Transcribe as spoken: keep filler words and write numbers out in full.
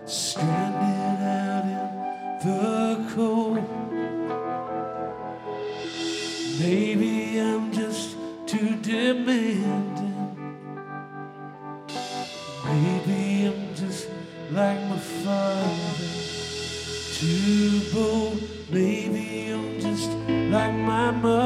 stranded out in the cold. Maybe I'm just too demanding. Maybe I'm just like my father, too bold. Maybe I'm just like my mother.